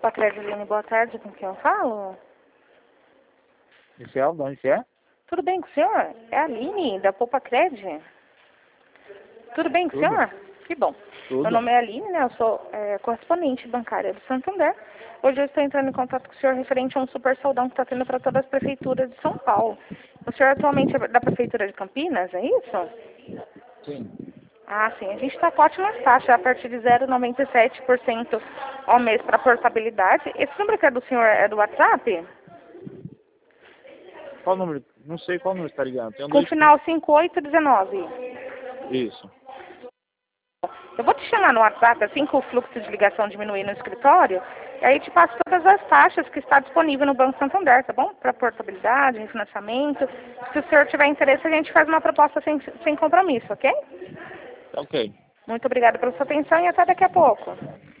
Poupa Crédito, Aline, boa tarde, com quem eu falo? Michel, de onde você é? Tudo bem com o senhor? É a Aline, da Poupa Crédito. Tudo bem com o Tudo. senhor? Que bom. Tudo. Meu nome é Aline, né? Eu sou correspondente bancária do Santander. Hoje eu estou entrando em contato com o senhor referente a um super saudão que está tendo para todas as prefeituras de São Paulo. O senhor atualmente é da Prefeitura de Campinas, é isso? Sim. Ah, sim. A gente está com ótimas taxas, a partir de 0,97% ao mês para portabilidade. Esse número que é do senhor é do WhatsApp? Qual número? Não sei qual número você está ligando. Tem um Com dois... final 5819. Isso. Eu vou te chamar no WhatsApp assim que o fluxo de ligação diminuir no escritório, e aí te passo todas as taxas que está disponível no Banco Santander, tá bom? Para portabilidade, refinanciamento. Se o senhor tiver interesse, a gente faz uma proposta sem compromisso, ok? Ok. Muito obrigada pela sua atenção e até daqui a pouco.